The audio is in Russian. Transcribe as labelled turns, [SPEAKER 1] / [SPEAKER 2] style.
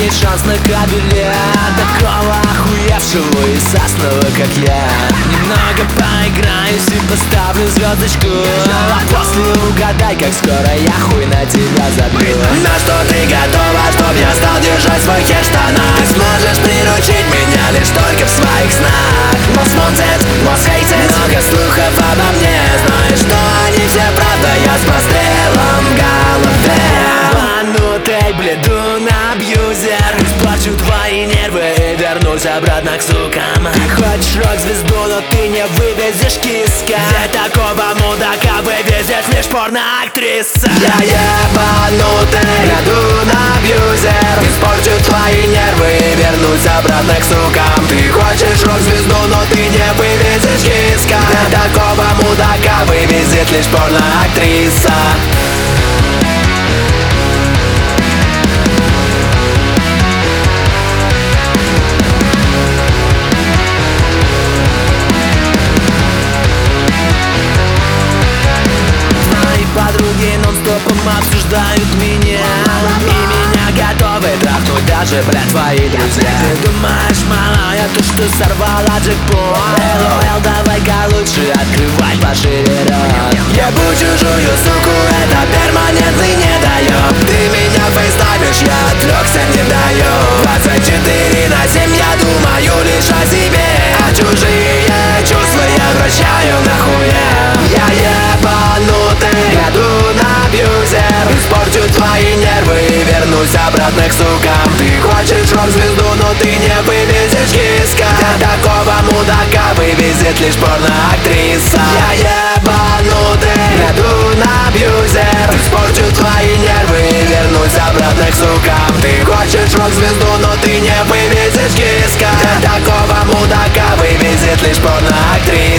[SPEAKER 1] имеет шанс на кабеле такого охуевшего и сасного, как я. Немного поиграюсь и поставлю звездочку, а после угадай, как скоро я хуй на тебя забью. На что ты готова, чтоб я стал держать свой хер в штанах? Ты сможешь приручить меня лишь только в своих снах. Most wanted, most hated, много слухов обо мне. Знаешь, что они все правда, я с прострелом в голове. Банутый бледун, абьюзер, испорчу твои нервы и вернусь обратно к сукам. Ты хочешь рок-звезду, но ты не вывезешь киска. Для такого мудака вывезет лишь порно-актриса. Я ебанутый бледун, абьюзер, испорчу твои нервы и вернусь обратно к сукам. Ты хочешь рок-звезду, но ты не вывезешь киска. Для такого мудака вывезет лишь порно-актриса. Подруги нон-стопом обсуждают меня, и меня готовы трахнуть даже, блядь, твои друзья. Ты думаешь, малая, то, что сорвала джекпот? ЛОЛ, давай-ка лучше открывай пошире рот. Ебу чужую суку, это перманентный недоеб. Ты меня фейстаймишь, я отвлекся, не даю. 24/7 я думаю лишь о себе, а чужие чувства я вращаю нахуя. Я ебанутый бледун, абьюзер, испорчу твои нервы и вернусь обратно к сукам. Ты хочешь рок-звезду, но ты не вывезешь киска. Для такого мудака вывезет лишь порно-актриса. Я ебанутый бледун, абьюзер, испорчу твои нервы и вернусь обратно к сукам. Ты хочешь рок-звезду, но ты не вывезешь киска. Для такого мудака вывезет лишь порно-актриса.